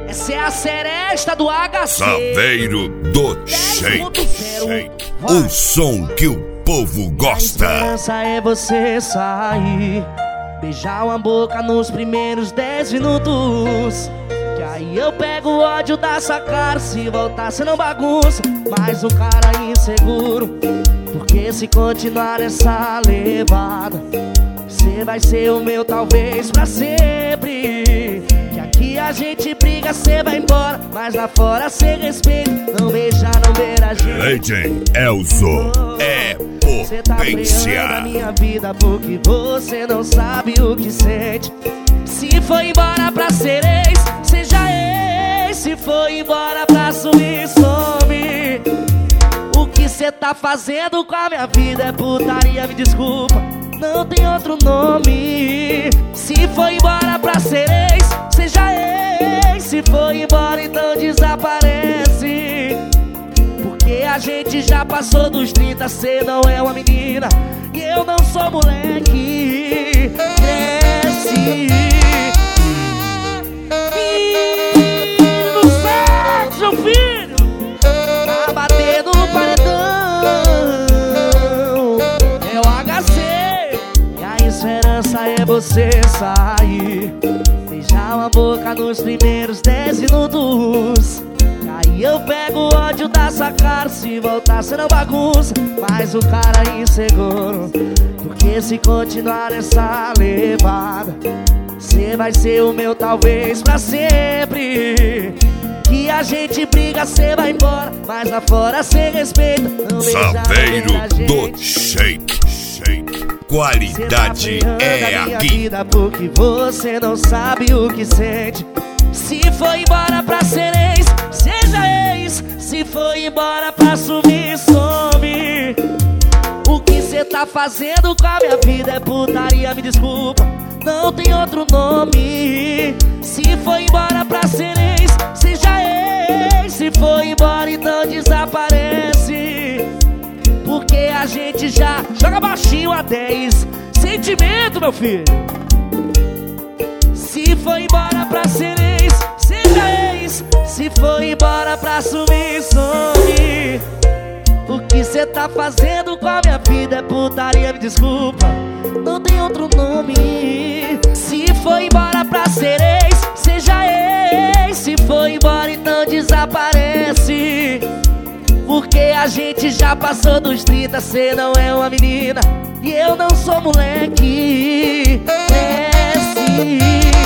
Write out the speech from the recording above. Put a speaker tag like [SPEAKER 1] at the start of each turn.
[SPEAKER 1] Essa é a seresta do HC.
[SPEAKER 2] Saveiro do Shake. O som que o povo gosta.
[SPEAKER 1] A esperança é você sair, beijar uma boca nos primeiros 10 minutos. Que aí eu pego o ódio da sua cara. Se voltar cê não bagunça, mas um cara inseguro. Porque se continuar essa levada, cê vai ser o meu talvez pra sempre. Que aqui a gente briga, cê vai embora, mas lá fora cê respeita. Não beija, não beira a gente.
[SPEAKER 2] Legend Elzo é
[SPEAKER 1] Cê tá
[SPEAKER 2] potência.
[SPEAKER 1] freando a minha vida porque você não sabe o que sente. Se foi embora pra ser ex, seja ex. Se foi embora pra sumir, some. O que cê tá fazendo com a minha vida é putaria, me desculpa, não tem outro nome. Se foi embora pra ser ex, seja ex. Se foi embora, então desaparece. Porque a gente já passou dos 30, cê não é uma menina e eu não sou moleque. Cresce. Filho do sexo, filho, tá batendo no paredão. É o HC. E a esperança é você sair, beijar uma boca nos primeiros 10 minutos. Aí eu pego o ódio da sua cara. Se voltar cê não bagunça, mas o cara inseguro. Porque se continuar essa levada, cê vai ser o meu talvez pra sempre. Que a gente briga, cê vai embora, mas lá fora cê respeita. Não
[SPEAKER 2] Saveiro do Shake. Qualidade é aqui.
[SPEAKER 1] Vida porque você não sabe o que sente. Se foi embora pra ser ex, seja ex. Se foi embora pra sumir, some. O que cê tá fazendo com a minha vida é putaria, me desculpa, não tem outro nome. Se foi embora pra ser ex, seja ex. Se foi embora, então desaparece. Porque a gente já joga baixinho a 10. Sentimento, meu filho. Se foi embora pra ser ex, seja ex. Se foi embora pra sumir, some. O que cê tá fazendo com a minha vida é putaria, me desculpa, não tem outro nome. Se foi embora pra ser ex, seja ex. Se foi embora, então desaparece. Porque a gente já passou dos 30, cê não é uma menina e eu não sou moleque. Cresce.